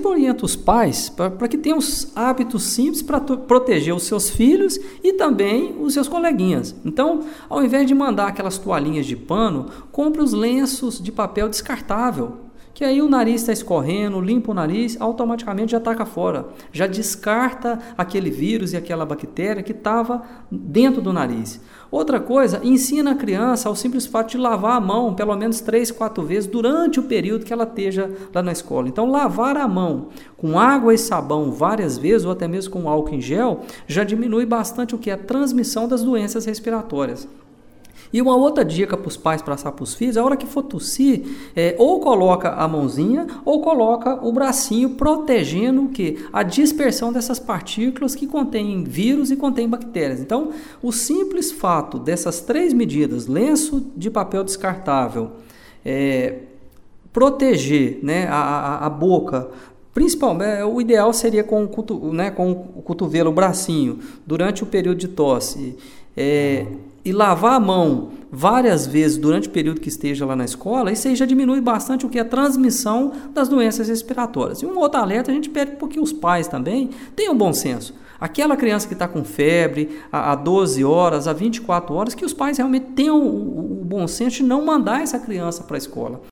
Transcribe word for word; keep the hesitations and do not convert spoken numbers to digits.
sempre oriento os pais para que tenham os hábitos simples para proteger os seus filhos e também os seus coleguinhas. Então, ao invés de mandar aquelas toalhinhas de pano, compre os lenços de papel descartável, que aí o nariz está escorrendo, limpa o nariz, automaticamente já taca fora, já descarta aquele vírus e aquela bactéria que estava dentro do nariz. Outra coisa, ensina a criança ao simples fato de lavar a mão pelo menos três, quatro vezes durante o período que ela esteja lá na escola. Então, lavar a mão com água e sabão várias vezes, ou até mesmo com álcool em gel, já diminui bastante o que é a transmissão das doenças respiratórias. E uma outra dica para os pais passar para os filhos, a hora que for tossir, é, ou coloca a mãozinha ou coloca o bracinho protegendo o quê? A dispersão dessas partículas que contêm vírus e contêm bactérias. Então, o simples fato dessas três medidas, lenço de papel descartável, é, proteger, né, a, a, a boca, principalmente, o ideal seria com o, cotu, né, com o cotovelo, o bracinho, durante o período de tosse, é, e lavar a mão várias vezes durante o período que esteja lá na escola, isso aí já diminui bastante o que é a transmissão das doenças respiratórias. E um outro alerta, a gente pede porque os pais também tenham bom senso. Aquela criança que está com febre há doze horas, há vinte e quatro horas, que os pais realmente tenham o, o bom senso de não mandar essa criança para a escola.